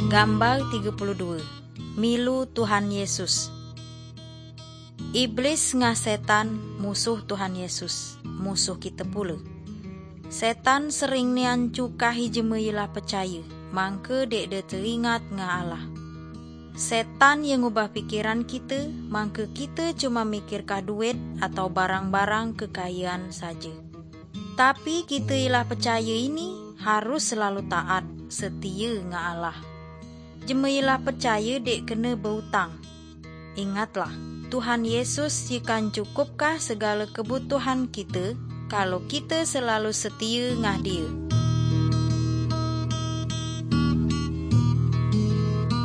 Gambar 32. Milu Tuhan Yesus. Iblis ngah setan musuh Tuhan Yesus, musuh kita pula. Setan sering nian cukahi jemailah percaya, mangke dek de teringat ngah Allah. Setan yang ubah pikiran kita, mangke kita cuma mikirkah duit atau barang-barang kekayaan saja. Tapi kita ialah percaya ini harus selalu taat, setia ngah Allah. Jemailah percaya dek kena berhutang. Ingatlah, Tuhan Yesus akan cukupkah segala kebutuhan kita kalau kita selalu setia ngah Dia.